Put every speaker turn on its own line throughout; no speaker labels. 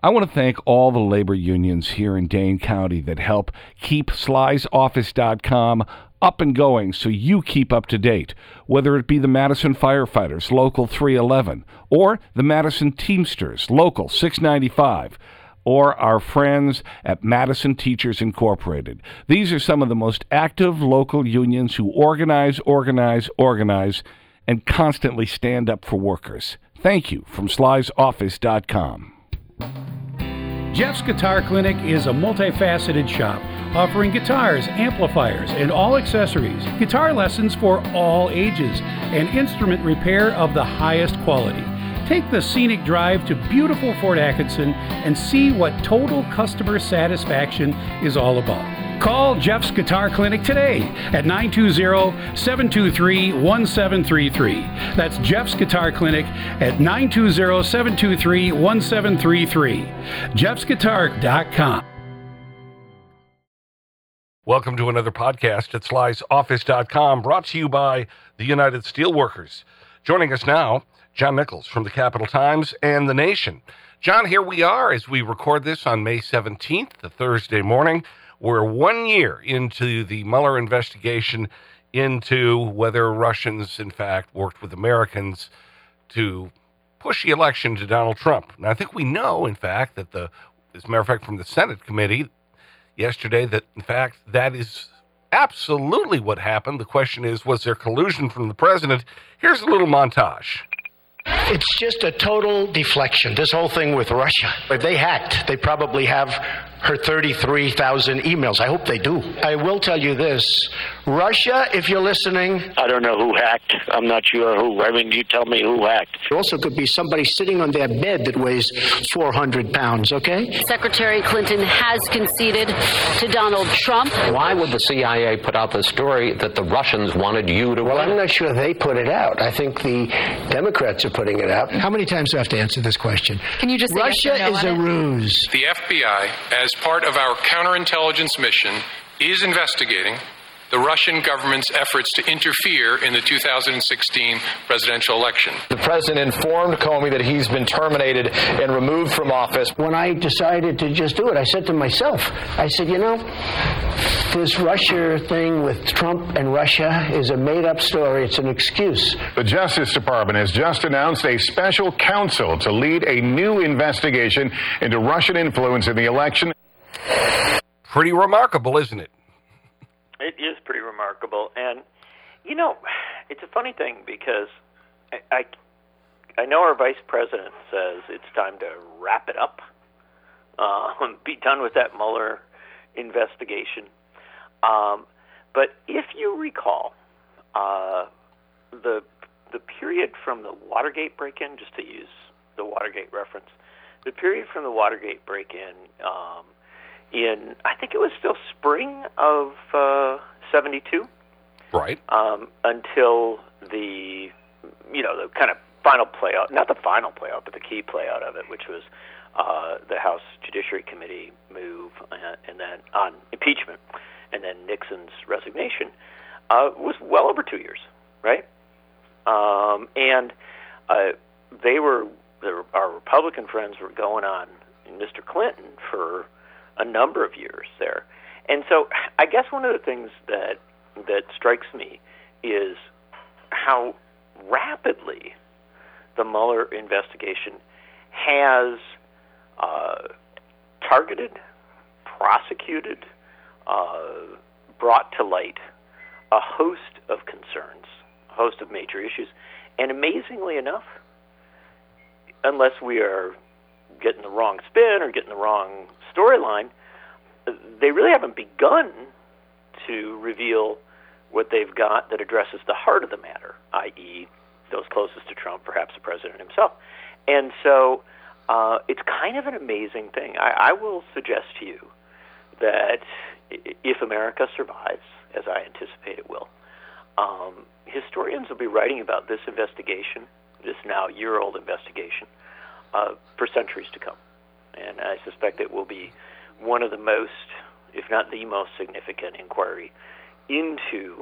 I want to thank all the labor unions here in Dane County that help keep SlysOffice.com up and going so you keep up to date, whether it be the Madison Firefighters, Local 311, or the Madison Teamsters, Local 695, or our friends at Madison Teachers Incorporated. These are some of the most active local unions who organize, and constantly stand up for workers. Thank you from SlysOffice.com.
Jeff's Guitar Clinic is a multifaceted shop offering guitars, amplifiers, and all accessories, guitar lessons for all ages, and instrument repair of the highest quality. Take the scenic drive to beautiful Fort Atkinson and see what total customer satisfaction is all about. Call Jeff's Guitar Clinic today at 920-723-1733. That's Jeff's Guitar Clinic at 920-723-1733. Jeff'sGuitar.com.
Welcome to another podcast at SlysOffice.com, brought to you by the United Steelworkers. Joining us now, John Nichols from the Capital Times and The Nation. John, here we are as we record this on May 17th, the Thursday morning. We're 1 year into the Mueller investigation into whether Russians, in fact, worked with Americans to push the election to Donald Trump. Now, I think we know, in fact, that as a matter of fact, from the Senate committee yesterday, that, in fact, that is absolutely what happened. The question is, was there collusion from the president? Here's a little montage.
It's just a total deflection, this whole thing with Russia. If they hacked, they probably have her 33,000 emails. I hope they do. I will tell you this. Russia, if you're listening...
I don't know who hacked. I'm not sure who. I mean, you tell me who hacked.
It also could be somebody sitting on their bed that weighs 400 pounds, okay?
Secretary Clinton has conceded to Donald Trump.
Why would the CIA put out the story that the Russians wanted you to
Well,
win?
I'm not sure they put it out. I think the Democrats are putting it out. How many times do I have to answer this question?
Can you just say
Russia
yes or no
is
on
a
it?
ruse.
The FBI, as part of our counterintelligence mission, is investigating the Russian government's efforts to interfere in the 2016 presidential election.
The president informed Comey that he's been terminated and removed from office.
When I decided to just do it, I said to myself, I said, you know, this Russia thing with Trump and Russia is a made-up story. It's an excuse.
The Justice Department has just announced a special counsel to lead a new investigation into Russian influence in the election.
Pretty remarkable, isn't it?
It is pretty remarkable. And, you know, it's a funny thing because I know our vice president says it's time to wrap it up, be done with that Mueller investigation. But if you recall, the period from the Watergate break-in, just to use the Watergate reference, the period from the Watergate break-in in, I think it was still spring of 72.
Right.
Until the kind of final playout, not the final playout, but the key playout of it, which was the House Judiciary Committee move and then on impeachment, and then Nixon's resignation, was well over 2 years, right? And our Republican friends were going on Mr. Clinton for a number of years there. And so I guess one of the things that strikes me is how rapidly the Mueller investigation has targeted, prosecuted, brought to light a host of concerns, a host of major issues. And amazingly enough, unless we are getting the wrong spin or getting the wrong storyline, they really haven't begun to reveal what they've got that addresses the heart of the matter, i.e. those closest to Trump, perhaps the president himself. And so it's kind of an amazing thing. I will suggest to you that if America survives, as I anticipate it will, historians will be writing about this investigation, this now year-old investigation, for centuries to come. And I suspect it will be one of the most, if not the most significant inquiry into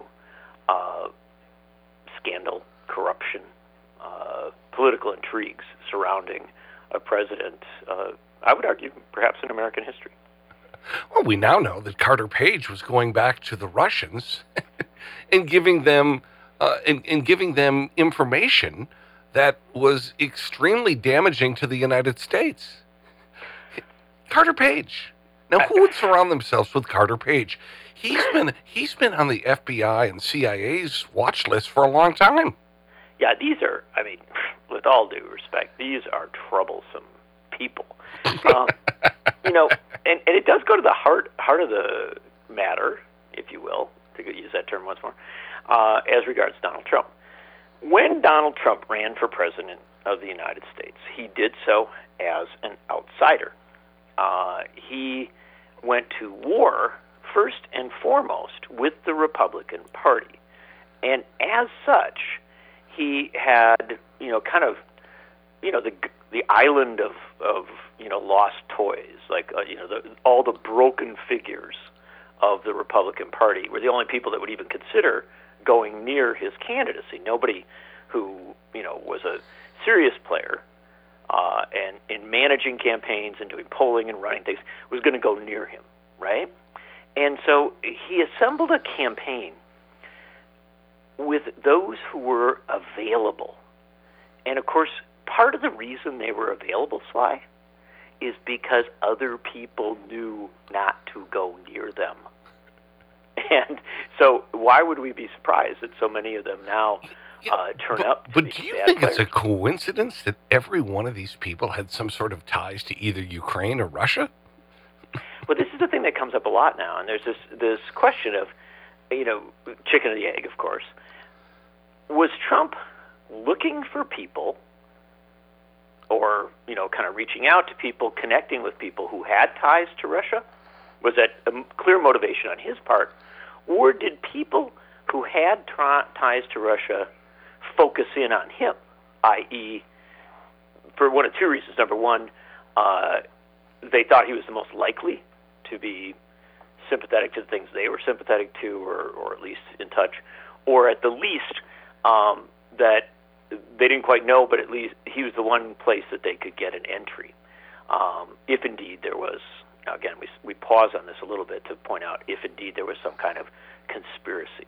scandal, corruption, political intrigues surrounding a president I would argue, perhaps in American history.
Well, we now know that Carter Page was going back to the Russians and giving them information that was extremely damaging to the United States. Carter Page. Now, who would surround themselves with Carter Page? He's been on the FBI and CIA's watch list for a long time.
Yeah, these are, I mean, with all due respect, these are troublesome people. You know, and it does go to the heart of the matter, if you will, to use that term once more, as regards Donald Trump. When Donald Trump ran for president of the United States, he did so as an outsider. He went to war first and foremost with the Republican Party. And as such, he had, you know, kind of, you know, the island of you know, lost toys, like, you know, all the broken figures of the Republican Party were the only people that would even consider going near his candidacy. Nobody who, you know, was a serious player and in managing campaigns and doing polling and running things was going to go near him, right? And so he assembled a campaign with those who were available. And of course, part of the reason they were available, Sly, is because other people knew not to go near them. And so why would we be surprised that so many of them now turn up?
But do you think it's a coincidence that every one of these people had some sort of ties to either Ukraine or Russia?
Well, this is the thing that comes up a lot now, and there's this question of, you know, chicken or the egg, of course. Was Trump looking for people, or, you know, kind of reaching out to people, connecting with people who had ties to Russia? Was that a clear motivation on his part? Or did people who had ties to Russia focus in on him, i.e., for one of two reasons. Number one, they thought he was the most likely to be sympathetic to the things they were sympathetic to, or at least in touch, or at the least that they didn't quite know, but at least he was the one place that they could get an entry. If indeed there was, now again, we pause on this a little bit to point out if indeed there was some kind of conspiracy.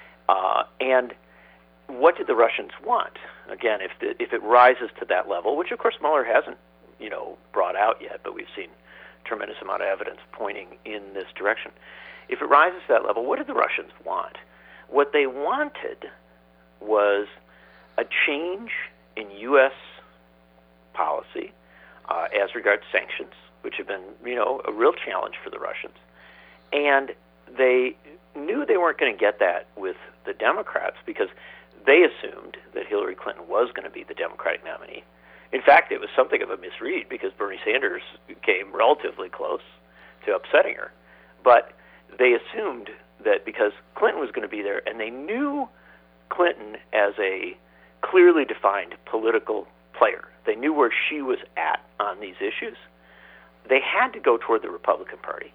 And what did the Russians want? Again, if it rises to that level, which of course Mueller hasn't, you know, brought out yet, but we've seen a tremendous amount of evidence pointing in this direction. If it rises to that level, what did the Russians want? What they wanted was a change in U.S. policy as regards sanctions, which have been, you know, a real challenge for the Russians. And they knew they weren't going to get that with the Democrats because they assumed that Hillary Clinton was going to be the Democratic nominee. In fact, it was something of a misread because Bernie Sanders came relatively close to upsetting her. But they assumed that because Clinton was going to be there, and they knew Clinton as a clearly defined political player. They knew where she was at on these issues. They had to go toward the Republican Party.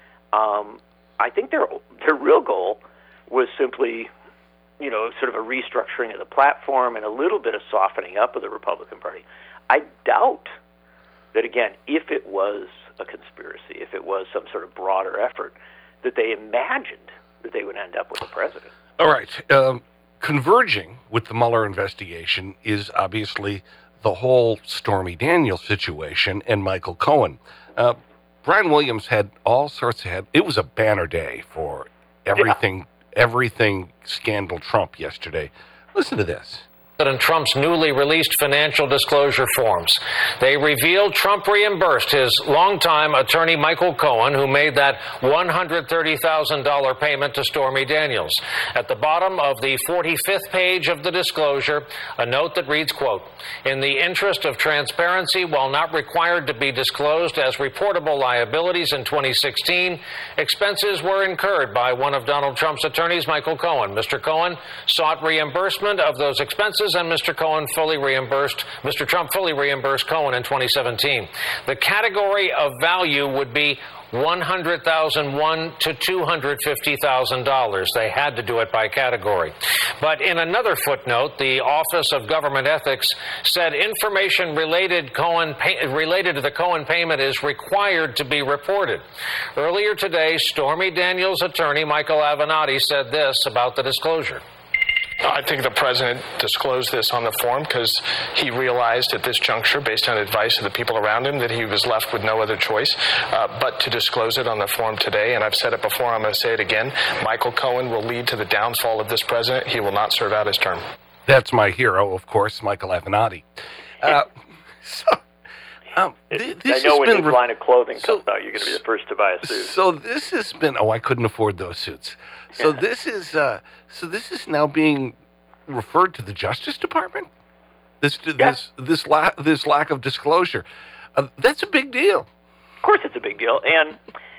I think their real goal was simply, you know, sort of a restructuring of the platform and a little bit of softening up of the Republican Party. I doubt that, again, if it was a conspiracy, if it was some sort of broader effort, that they imagined that they would end up with a president.
All right. Converging with the Mueller investigation is obviously the whole Stormy Daniels situation and Michael Cohen. Brian Williams had all sorts of it was a banner day for everything scandal Trump yesterday. Listen to this.
President Trump's newly released financial disclosure forms. They revealed Trump reimbursed his longtime attorney Michael Cohen, who made that $130,000 payment to Stormy Daniels. At the bottom of the 45th page of the disclosure, a note that reads, quote, "In the interest of transparency, while not required to be disclosed as reportable liabilities in 2016, expenses were incurred by one of Donald Trump's attorneys, Michael Cohen. Mr. Cohen sought reimbursement of those expenses expenses, and Mr. Trump fully reimbursed Cohen in 2017. The category of value would be $100,001 to $250,000. They had to do it by category. But in another footnote, the Office of Government Ethics said information related to the Cohen payment is required to be reported. Earlier today, Stormy Daniels' attorney, Michael Avenatti, said this about the disclosure.
I think the president disclosed this on the form because he realized at this juncture, based on advice of the people around him, that he was left with no other choice but to disclose it on the form today. And I've said it before, I'm going to say it again. Michael Cohen will lead to the downfall of this president. He will not serve out his term.
That's my hero, of course, Michael Avenatti.
I know when his line of clothing comes out, you're going to be the first to buy a suit.
So this has been. Oh, I couldn't afford those suits. So this is. This is now being referred to the Justice Department. This lack of disclosure. That's a big deal.
Of course, it's a big deal, and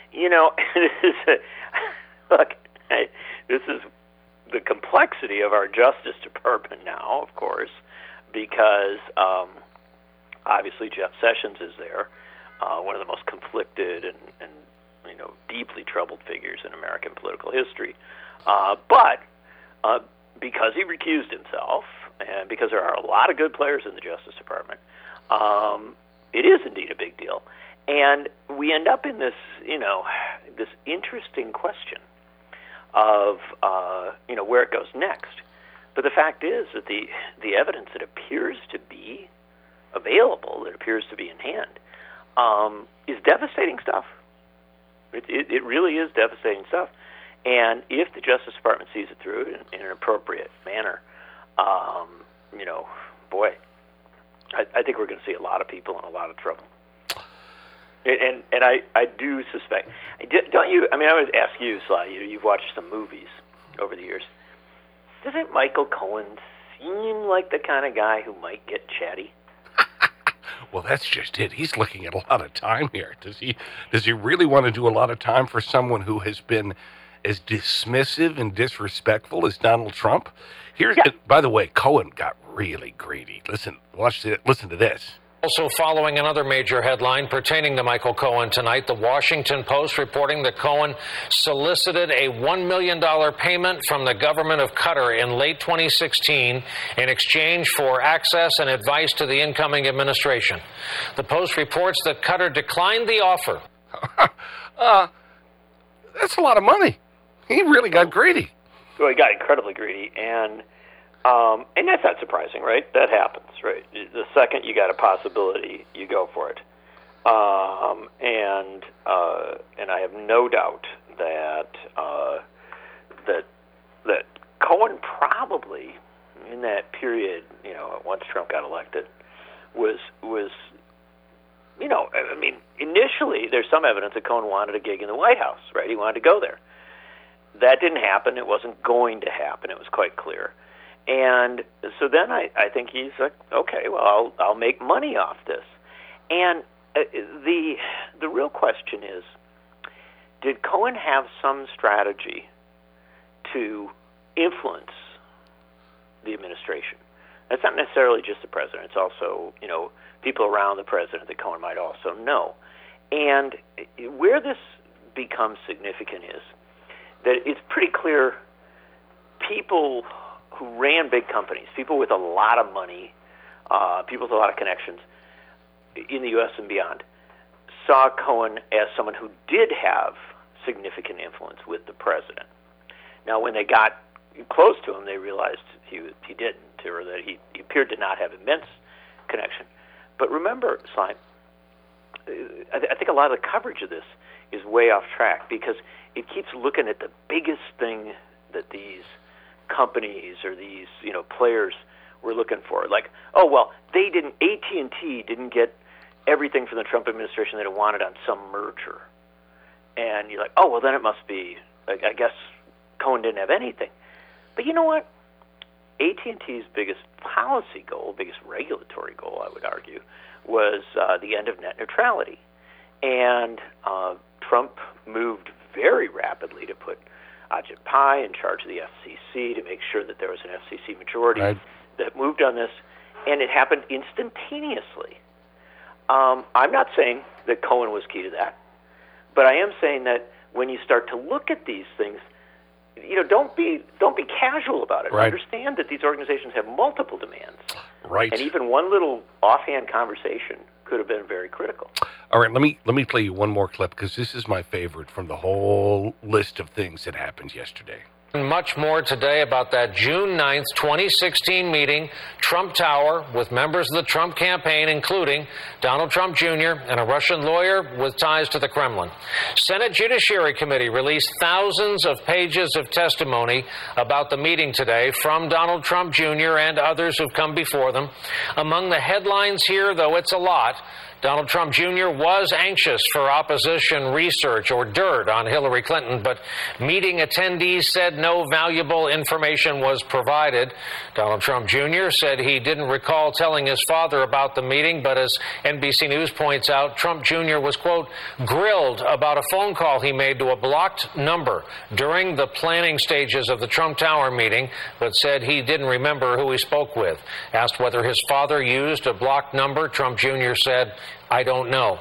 this is the complexity of our Justice Department now, of course, because. Obviously, Jeff Sessions is there, one of the most conflicted and deeply troubled figures in American political history. But because he recused himself, and because there are a lot of good players in the Justice Department, it is indeed a big deal. And we end up in this, this interesting question of, where it goes next. But the fact is that the evidence that appears to be available, that appears to be in hand, is devastating stuff. It really is devastating stuff. And if the Justice Department sees it through in an appropriate manner, I think we're going to see a lot of people in a lot of trouble. And I do suspect. Don't you? I mean, I would ask you, Sly. You've watched some movies over the years. Doesn't Michael Cohen seem like the kind of guy who might get chatty?
Well, that's just it. He's looking at a lot of time here. Does he really want to do a lot of time for someone who has been as dismissive and disrespectful as Donald Trump? By the way, Cohen got really greedy. Listen to this.
Also following another major headline pertaining to Michael Cohen tonight, the Washington Post reporting that Cohen solicited a $1 million payment from the government of Qatar in late 2016 in exchange for access and advice to the incoming administration. The Post reports that Qatar declined the offer.
That's a lot of money. He really got greedy.
Well, he got incredibly greedy, and that's not surprising, right? That happens, right? The second you got a possibility, you go for it. And I have no doubt that Cohen probably in that period, once Trump got elected, was initially there's some evidence that Cohen wanted a gig in the White House, right? He wanted to go there. That didn't happen. It wasn't going to happen. It was quite clear. And so then I think he's like, okay, well, I'll make money off this. And the real question is, did Cohen have some strategy to influence the administration? That's not necessarily just the president. It's also, people around the president that Cohen might also know. And where this becomes significant is that it's pretty clear people who ran big companies, people with a lot of money, people with a lot of connections in the U.S. and beyond, saw Cohen as someone who did have significant influence with the president. Now, when they got close to him, they realized he didn't, or that he appeared to not have immense connection. But remember, Sly, I think a lot of the coverage of this is way off track because it keeps looking at the biggest thing that these companies or these players were looking for, like, oh well, AT&T didn't get everything from the Trump administration that it wanted on some merger, and you're like, oh well, then it must be, I guess Cohen didn't have anything. But you know what? AT&T's biggest policy goal, biggest regulatory goal, I would argue, was the end of net neutrality, and Trump moved very rapidly to put Ajit Pai in charge of the FCC to make sure that there was an FCC majority.
Right.
that moved on this, and it happened instantaneously. I'm not saying that Cohen was key to that, but I am saying that when you start to look at these things, don't be casual about it.
Right.
Understand that these organizations have multiple demands.
Right.
And even one little offhand conversation could have been very critical.
All right, let me play you one more clip, because this is my favorite from the whole list of things that happened yesterday.
Much more today about that June 9th, 2016 meeting, Trump Tower, with members of the Trump campaign, including Donald Trump Jr. and a Russian lawyer with ties to the Kremlin. Senate Judiciary Committee released thousands of pages of testimony about the meeting today from Donald Trump Jr. and others who've come before them. Among the headlines here, though it's a lot, Donald Trump Jr. was anxious for opposition research or dirt on Hillary Clinton, but meeting attendees said no valuable information was provided. Donald Trump Jr. said he didn't recall telling his father about the meeting, but as NBC News points out, Trump Jr. was, quote, grilled about a phone call he made to a blocked number during the planning stages of the Trump Tower meeting, but said he didn't remember who he spoke with. Asked whether his father used a blocked number, Trump Jr. said, I don't know.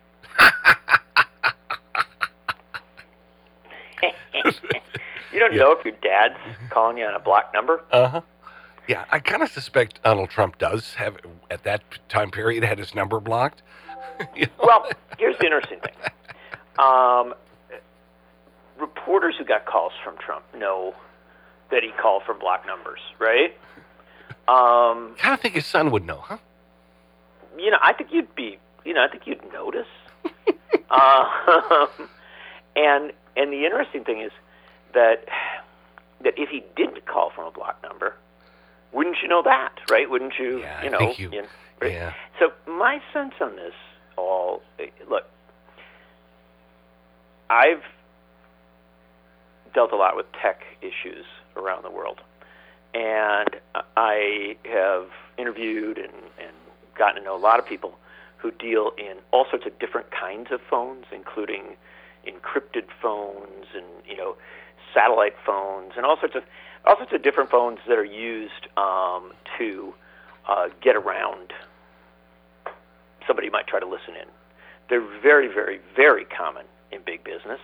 You don't know if your dad's calling you on a blocked number?
Uh-huh. Yeah, I kind of suspect Donald Trump does have, at that time period, had his number blocked.
Well, here's the interesting thing. Reporters who got calls from Trump know that he called from blocked numbers, right?
I kind of think his son would know, huh?
I think you'd notice. And the interesting thing is that if he didn't call from a blocked number, wouldn't you know that, right? Wouldn't you?
Yeah,
you know.
I think you.
Right?
Yeah.
So my sense on this look, I've dealt a lot with tech issues around the world, and I have interviewed and gotten to know a lot of people who deal in all sorts of different kinds of phones, including encrypted phones and satellite phones and all sorts of different phones that are used to get around somebody who might try to listen in. They're very, very, very common in big business.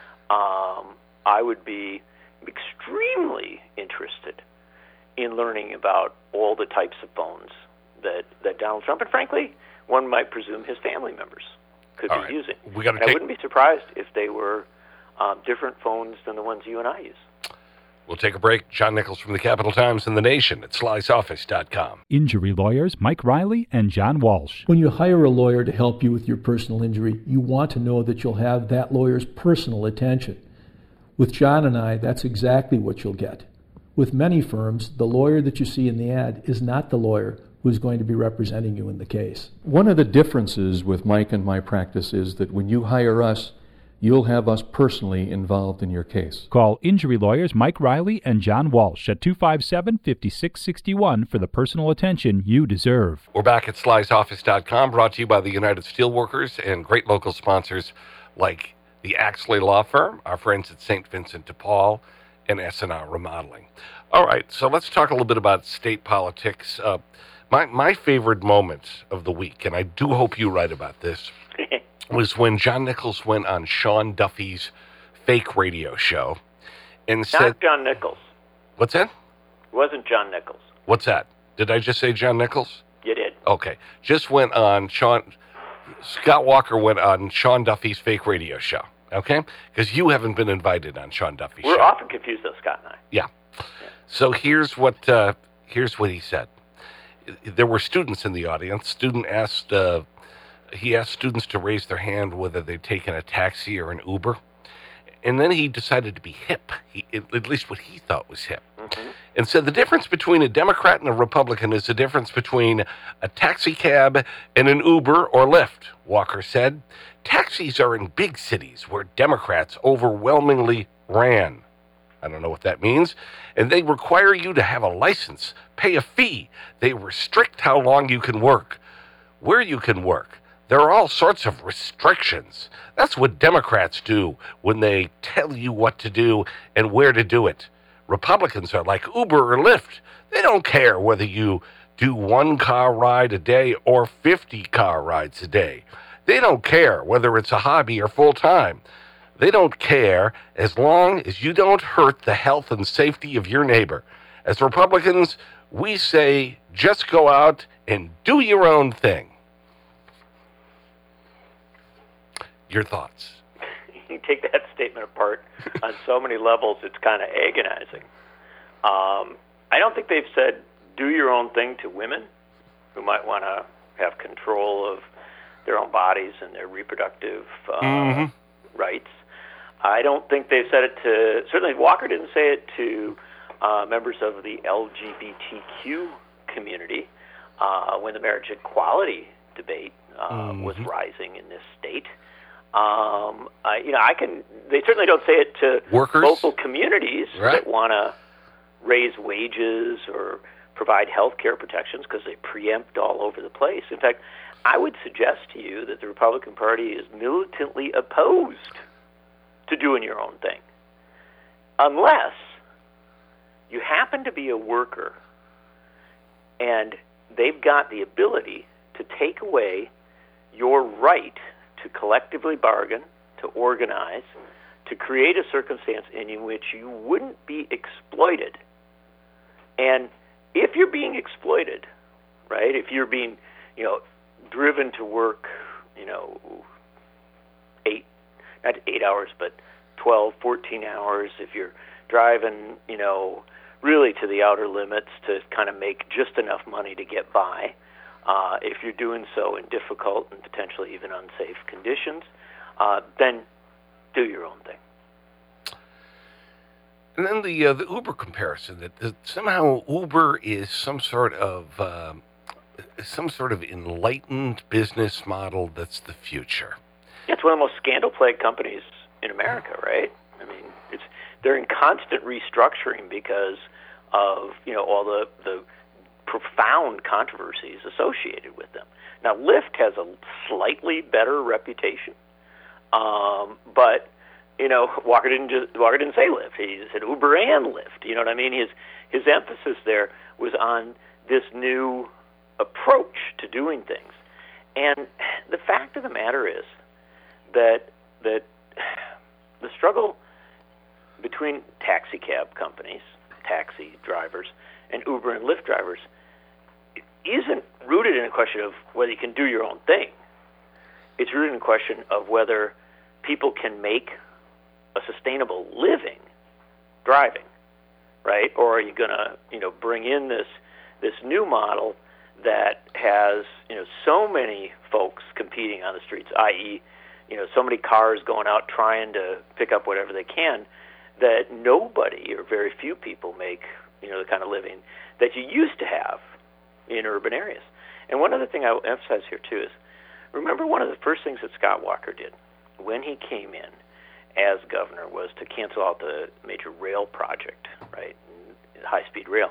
I would be extremely interested in learning about all the types of phones that Donald Trump, and frankly, one might presume his family members could be using. I wouldn't be surprised if they were different phones than the ones you and I use.
We'll take a break. John Nichols from the Capital Times and The Nation at Sly'sOffice.com.
Injury lawyers Mike Riley and John Walsh.
When you hire a lawyer to help you with your personal injury, you want to know that you'll have that lawyer's personal attention. With John and I, that's exactly what you'll get. With many firms, the lawyer that you see in the ad is not the lawyer who's going to be representing you in the case.
One of the differences with Mike and my practice is that when you hire us, you'll have us personally involved in your case.
Call injury lawyers Mike Riley and John Walsh at 257-5661 for the personal attention you deserve.
We're back at Sly'sOffice.com, brought to you by the United Steelworkers and great local sponsors like the Axley Law Firm, our friends at St. Vincent de Paul, and S&R Remodeling. All right, so let's talk a little bit about state politics. My favorite moment of the week, and I do hope you write about this, was when John Nichols went on Sean Duffy's fake radio show and said...
Not John Nichols.
What's that?
It wasn't John Nichols.
What's that? Did I just say John Nichols?
You did.
Okay. Just went on Scott Walker went on Sean Duffy's fake radio show, okay? Because you haven't been invited on Sean Duffy's show.
We're often confused, though, Scott and I.
Yeah. So here's what he said. There were students in the audience. He asked students to raise their hand whether they'd taken a taxi or an Uber. And then he decided to be hip, at least what he thought was hip, and said the difference between a Democrat and a Republican is the difference between a taxi cab and an Uber or Lyft, Walker said. Taxis are in big cities where Democrats overwhelmingly ran. I don't know what that means. And they require you to have a license, pay a fee. They restrict how long you can work, where you can work. There are all sorts of restrictions. That's what Democrats do when they tell you what to do and where to do it. Republicans are like Uber or Lyft. They don't care whether you do 1 car ride a day or 50 car rides a day. They don't care whether it's a hobby or full-time. They don't care as long as you don't hurt the health and safety of your neighbor. As Republicans, we say just go out and do your own thing. Your thoughts?
You take that statement apart on so many levels, it's kind of agonizing. I don't think they've said do your own thing to women who might want to have control of their own bodies and their reproductive rights. I don't think they've said it to, certainly Walker didn't say it to members of the LGBTQ community when the marriage equality debate was rising in this state. They certainly don't say it to
workers,
local communities that want to raise wages or provide health care protections because they preempt all over the place. In fact, I would suggest to you that the Republican Party is militantly opposed to doing your own thing, unless you happen to be a worker and they've got the ability to take away your right to collectively bargain, to organize, to create a circumstance in which you wouldn't be exploited. And if you're being exploited, right, if you're being, driven to work, not 8 hours, but 12, 14 hours, if you're driving, really to the outer limits to kind of make just enough money to get by, if you're doing so in difficult and potentially even unsafe conditions, then do your own thing.
And then the Uber comparison, that somehow Uber is some sort of enlightened business model that's the future.
Yeah, it's one of the most scandal-plagued companies in America, right? I mean, they're in constant restructuring because of all the profound controversies associated with them. Now, Lyft has a slightly better reputation, but Walker didn't say Lyft. He said Uber and Lyft. You know what I mean? His emphasis there was on this new approach to doing things. And the fact of the matter is that the struggle between taxi cab companies, taxi drivers, and Uber and Lyft drivers isn't rooted in a question of whether you can do your own thing. It's rooted in a question of whether people can make a sustainable living driving, right? Or are you going to, bring in this new model that has, so many folks competing on the streets, i.e., so many cars going out trying to pick up whatever they can, that nobody or very few people make, the kind of living that you used to have in urban areas. And one other thing I will emphasize here, too, is remember one of the first things that Scott Walker did when he came in as governor was to cancel out the major rail project, right, high-speed rail.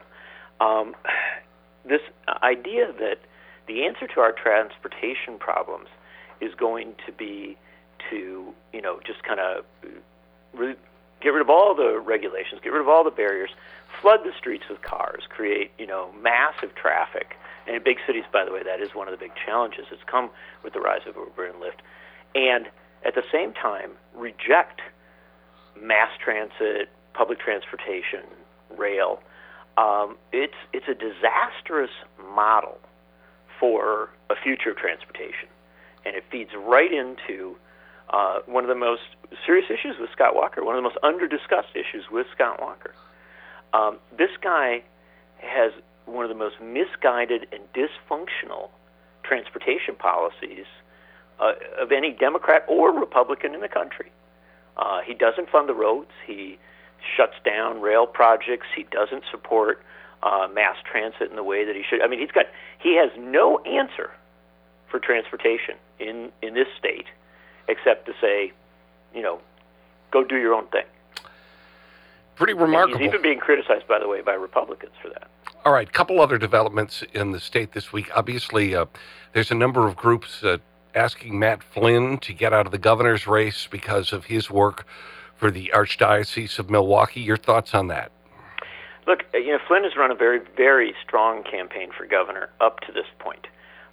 This idea that the answer to our transportation problems is going to be to, just kind of get rid of all the regulations, get rid of all the barriers, flood the streets with cars, create, massive traffic. And in big cities, by the way, that is one of the big challenges that's come with the rise of Uber and Lyft. And at the same time, reject mass transit, public transportation, rail. It's a disastrous model for a future of transportation. And it feeds right into one of the most serious issues with Scott Walker, one of the most under-discussed issues with Scott Walker. This guy has one of the most misguided and dysfunctional transportation policies of any Democrat or Republican in the country. He doesn't fund the roads. He shuts down rail projects. He doesn't support mass transit in the way that he should. I mean, he has no answer for transportation in this state except to say, go do your own thing.
Pretty remarkable.
And he's even being criticized, by the way, by Republicans for that.
All right, couple other developments in the state this week. Obviously, there's a number of groups asking Matt Flynn to get out of the governor's race because of his work for the Archdiocese of Milwaukee. Your thoughts on that?
Look, Flynn has run a very, very strong campaign for governor up to this point.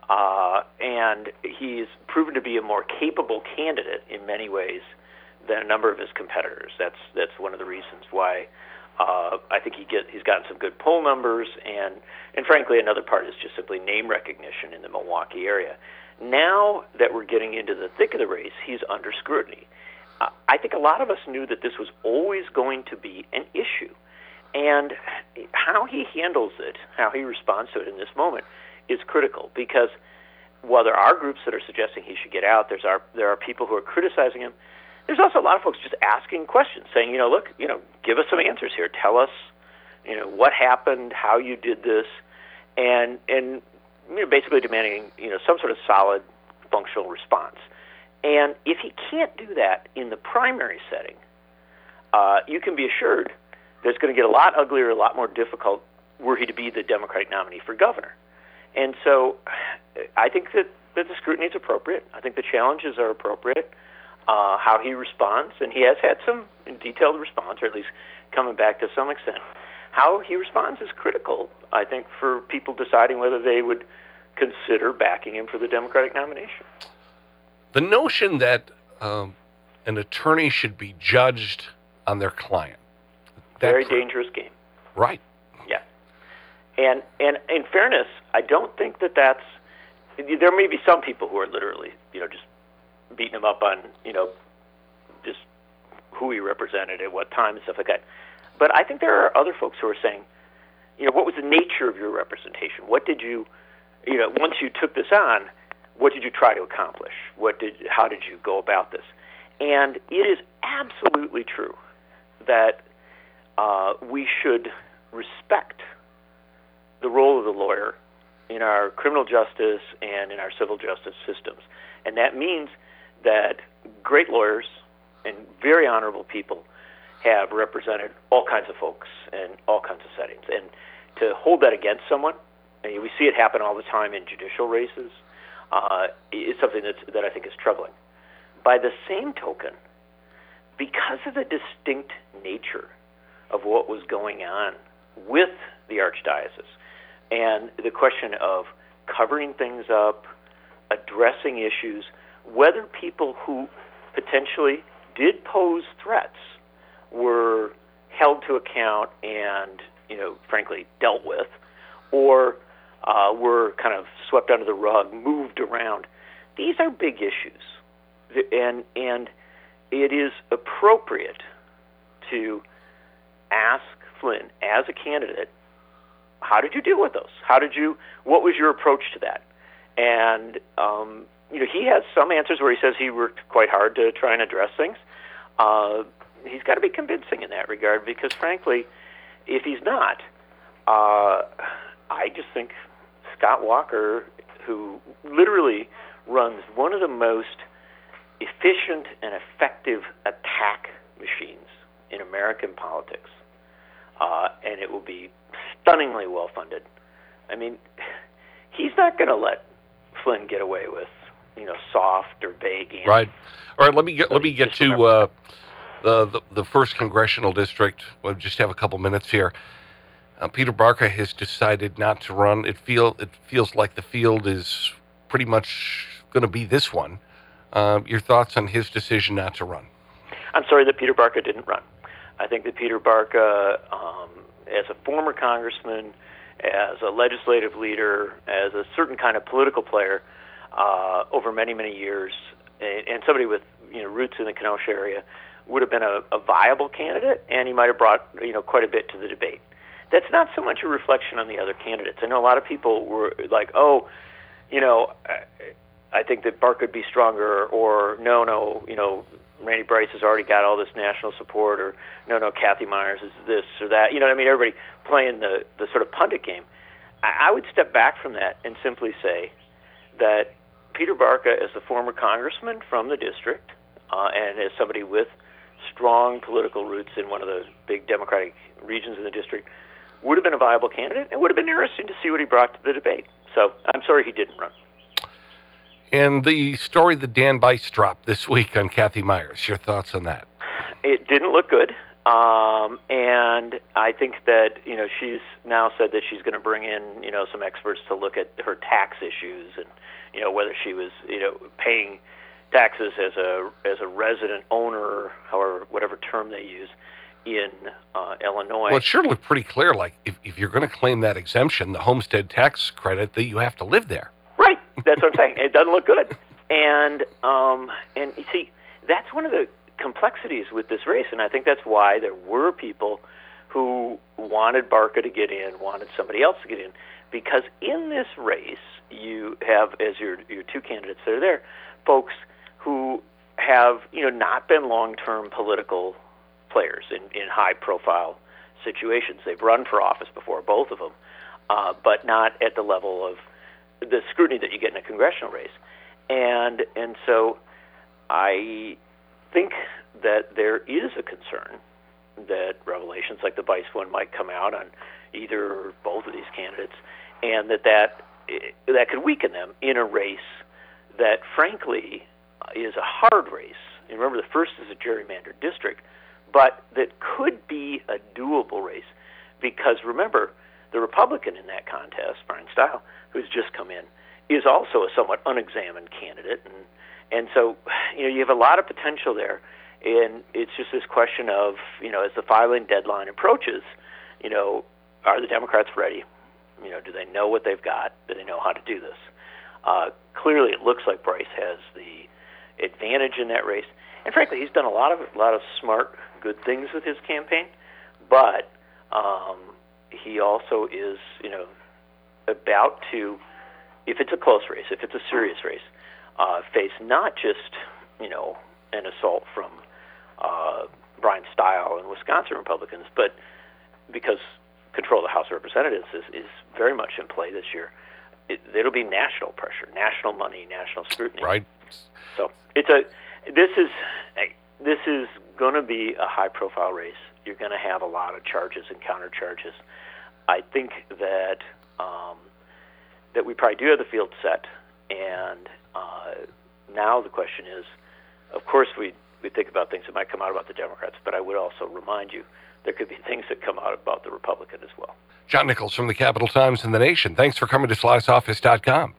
And he's proven to be a more capable candidate in many ways than a number of his competitors. That's one of the reasons why I think he's gotten some good poll numbers, and frankly, another part is just simply name recognition in the Milwaukee area. Now that we're getting into the thick of the race, he's under scrutiny. I think a lot of us knew that this was always going to be an issue, and how he handles it, how he responds to it in this moment, is critical, because while there are groups that are suggesting he should get out, there are people who are criticizing him. There's also a lot of folks just asking questions, saying, look, give us some answers here. Tell us, what happened, how you did this, and basically demanding, some sort of solid, functional response. And if he can't do that in the primary setting, you can be assured that it's going to get a lot uglier, a lot more difficult were he to be the Democratic nominee for governor. And so I think that the scrutiny is appropriate. I think the challenges are appropriate. How he responds, and he has had some detailed response, or at least coming back to some extent. How he responds is critical, I think, for people deciding whether they would consider backing him for the Democratic nomination.
The notion that an attorney should be judged on their client.
Very dangerous game.
Right.
Yeah. And in fairness, I don't think that's... There may be some people who are literally, just beating him up on, just who he represented at what time and stuff like that. But I think there are other folks who are saying, what was the nature of your representation? What did you, once you took this on, what did you try to accomplish? How did you go about this? And it is absolutely true that we should respect the role of the lawyer in our criminal justice and in our civil justice systems. And that means that great lawyers and very honorable people have represented all kinds of folks in all kinds of settings. And to hold that against someone, and we see it happen all the time in judicial races, is something that I think is troubling. By the same token, because of the distinct nature of what was going on with the Archdiocese and the question of covering things up, addressing issues, whether people who potentially did pose threats were held to account and, frankly, dealt with, or were kind of swept under the rug, moved around. These are big issues, and it is appropriate to ask Flynn, as a candidate, how did you deal with those? What was your approach to that? And he has some answers where he says he worked quite hard to try and address things. He's got to be convincing in that regard, because frankly, if he's not, I just think Scott Walker, who literally runs one of the most efficient and effective attack machines in American politics, and it will be stunningly well funded. I mean, he's not going to let Flynn get away with, soft or vague answers.
Right. All right. Let me get to the first congressional district. We'll just have a couple minutes here. Peter Barca has decided not to run. It feels like the field is pretty much going to be this one. Your thoughts on his decision not to run?
I'm sorry that Peter Barca didn't run. I think that Peter Barca, as a former congressman, as a legislative leader, as a certain kind of political player, over many, many years, and somebody with roots in the Kenosha area, would have been a viable candidate, and he might have brought quite a bit to the debate. That's not so much a reflection on the other candidates. I know a lot of people were like, I think that Barca could be stronger, or no, Randy Bryce has already got all this national support, or no, Kathy Myers is this or that. Everybody playing the sort of pundit game. I would step back from that and simply say that Peter Barca, as a former congressman from the district, and as somebody with strong political roots in one of the big Democratic regions in the district, would have been a viable candidate. It would have been interesting to see what he brought to the debate. So I'm sorry he didn't run.
And the story that Dan Bice dropped this week on Kathy Myers, your thoughts on that?
It didn't look good. And I think that, she's now said that she's going to bring in, some experts to look at her tax issues and, whether she was, paying taxes as a resident owner, however, whatever term they use, in Illinois.
Well, it sure looked pretty clear, like, if you're going to claim that exemption, the homestead tax credit, that you have to live there.
Right. That's what I'm saying. It doesn't look good. And you see, that's one of the complexities with this race, and I think that's why there were people who wanted Barca to get in, wanted somebody else to get in, because in this race, you have, as your two candidates that are there, folks who have, not been long-term political players in high-profile situations. They've run for office before, both of them, but not at the level of the scrutiny that you get in a congressional race. And so I think that there is a concern that revelations like the Bice one might come out on either or both of these candidates, and that could weaken them in a race that, frankly, is a hard race. And remember, the first is a gerrymandered district, but that could be a doable race, because remember, the Republican in that contest, Brian Stile, who's just come in, is also a somewhat unexamined candidate, and so you have a lot of potential there, and it's just this question of as the filing deadline approaches, are the Democrats ready? Do they know what they've got? Do they know how to do this? Clearly, it looks like Bryce has the advantage in that race, and frankly, he's done a lot of smart, good things with his campaign, but he also is about to, if it's a close race, if it's a serious race, face not just an assault from Brian Stile and Wisconsin Republicans, but because control of the House of Representatives is very much in play this year, it'll be national pressure, national money, national scrutiny.
Right.
So this is going to be a high-profile race. You're going to have a lot of charges and countercharges. I think that that we probably do have the field set, and now the question is, of course, we think about things that might come out about the Democrats, but I would also remind you there could be things that come out about the Republican as well.
John Nichols from the Capital Times and The Nation. Thanks for coming to Sly'sOffice.com.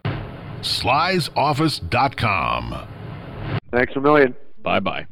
Sly'sOffice.com.
Thanks a million.
Bye-bye.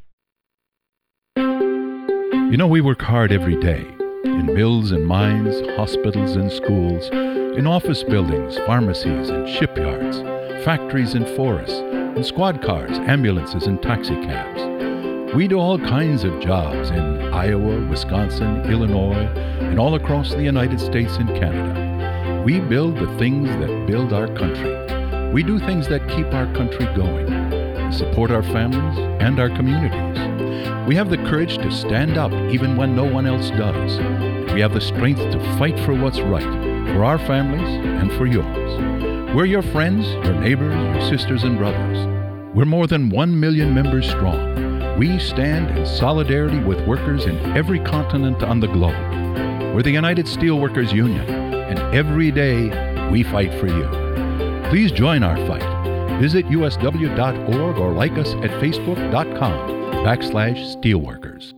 We work hard every day. In mills and mines, hospitals and schools, in office buildings, pharmacies and shipyards, factories and forests, in squad cars, ambulances and taxi cabs. We do all kinds of jobs in Iowa, Wisconsin, Illinois, and all across the United States and Canada. We build the things that build our country. We do things that keep our country going. We support our families and our communities. We have the courage to stand up even when no one else does. And we have the strength to fight for what's right, for our families and for yours. We're your friends, your neighbors, your sisters and brothers. We're more than 1 million members strong. We stand in solidarity with workers in every continent on the globe. We're the United Steelworkers Union, and every day we fight for you. Please join our fight. Visit usw.org or like us at facebook.com/steelworkers.